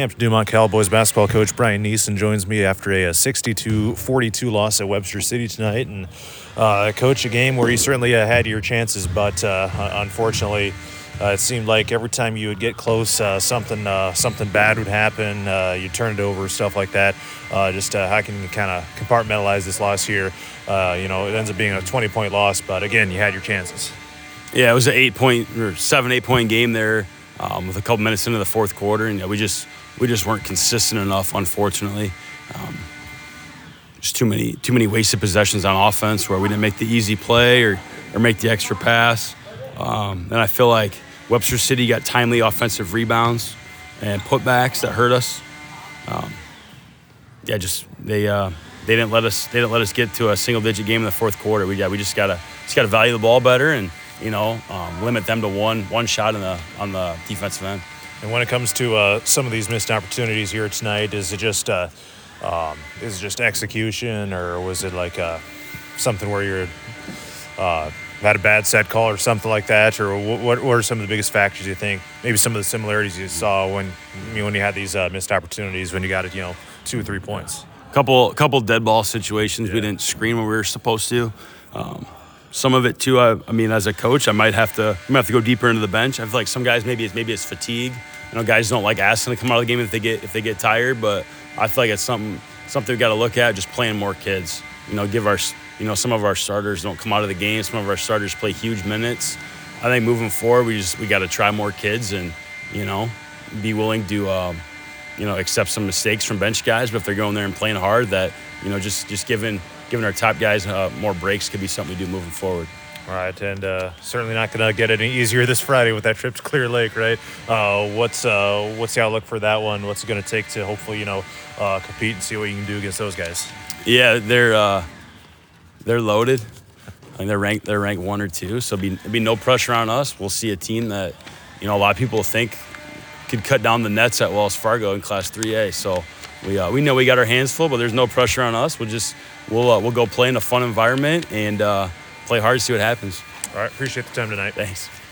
Hampton Dumont Cowboys basketball coach Brian Neeson joins me after a 62-42 loss at Webster City tonight. And coach, a game where you certainly had your chances, but unfortunately, it seemed like every time you would get close, something bad would happen. You turn it over, stuff like that. How can you kind of compartmentalize this loss here? It ends up being a 20-point loss, but again, you had your chances. Yeah, it was an 8 point game there with a couple minutes into the fourth quarter, and we just weren't consistent enough, unfortunately. Just too many wasted possessions on offense where we didn't make the easy play or make the extra pass. And I feel like Webster City got timely offensive rebounds and putbacks that hurt us. They didn't let us get to a single-digit game in the fourth quarter. We just gotta value the ball better and limit them to one shot on the defensive end. And when it comes to some of these missed opportunities here tonight, is it just execution, or was it like something where you're had a bad set call or something like that, or what are some of the biggest factors you think? Maybe some of the similarities you saw when you had these missed opportunities when you got it, 2 or 3 points. Couple dead ball situations. Yeah. We didn't screen when we were supposed to. Some of it too. As a coach, I might have to go deeper into the bench. I feel like some guys maybe it's fatigue. Guys don't like asking to come out of the game if they get tired, but I feel like it's something we got to look at. Just playing more kids. Give our some of our starters don't come out of the game. Some of our starters play huge minutes. I think moving forward, we got to try more kids and be willing to accept some mistakes from bench guys. But if they're going there and playing hard, that just giving our top guys more breaks could be something we do moving forward. All right, and certainly not going to get any easier this Friday with that trip to Clear Lake, right? What's the outlook for that one? What's it going to take to hopefully compete and see what you can do against those guys? Yeah, they're loaded. I think they're ranked 1 or 2, so be no pressure on us. We'll see a team that a lot of people think could cut down the nets at Wells Fargo in Class 3A. So we know we got our hands full, but there's no pressure on us. We'll go play in a fun environment and play hard to see what happens. All right, appreciate the time tonight. Thanks.